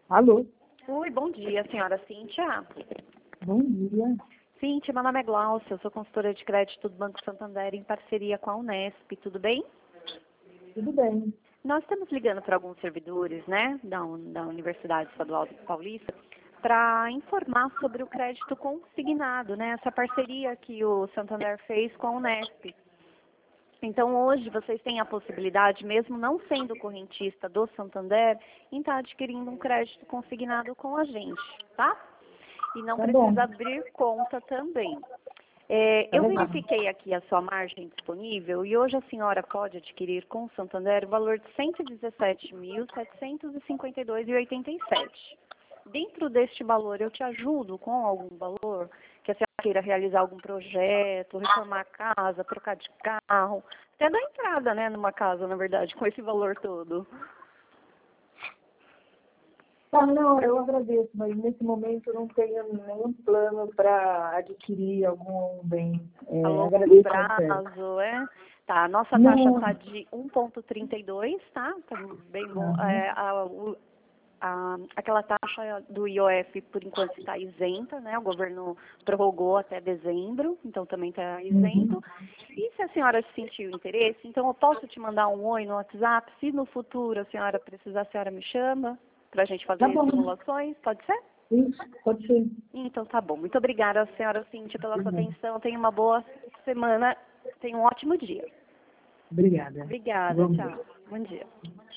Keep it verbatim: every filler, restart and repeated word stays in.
Alô? Oi, bom dia, senhora Cíntia. Bom dia. Cíntia, meu nome é Glaucia, eu sou consultora de crédito do Banco Santander em parceria com a Unesp, tudo bem? Tudo bem. Nós estamos ligando para alguns servidores, né, da, da Universidade Estadual Paulista, para informar sobre o crédito consignado, né, essa parceria que o Santander fez com a Unesp. Então, hoje, vocês têm a possibilidade, mesmo não sendo correntista do Santander, em estar adquirindo um crédito consignado com a gente, tá? E não Tá bom. precisa abrir conta também. É, Tá eu legal. verifiquei aqui a sua margem disponível e hoje a senhora pode adquirir com o Santander o valor de cento e dezessete mil, setecentos e cinquenta e dois reais e oitenta e sete centavos. Dentro deste valor, eu te ajudo com algum valor que a senhora queira realizar algum projeto, reformar a casa, trocar de carro, até dar entrada, né, numa casa, na verdade, com esse valor todo. Tá, não, eu agradeço, mas nesse momento eu não tenho nenhum plano para adquirir algum bem. A É, longo agradeço a oferta. prazo, é? Tá, a nossa Não. taxa está de um vírgula trinta e dois, tá? Tá bem bom. Uhum. É, a, o- a- aquela taxa do I O F, por enquanto, está isenta, né? O governo prorrogou até dezembro, então também está isento. Uhum. E se a senhora sentiu interesse, então eu posso te mandar um oi no WhatsApp. Se no futuro a senhora precisar, a senhora me chama para a gente Tá fazer bom. simulações, pode ser? Isso, pode ser. Então tá bom. Muito obrigada, senhora Cíntia, pela sua Uhum. atenção. Tenha uma boa semana. Tenha um ótimo dia. Obrigada. Obrigada, Bom dia. tchau. Bom dia.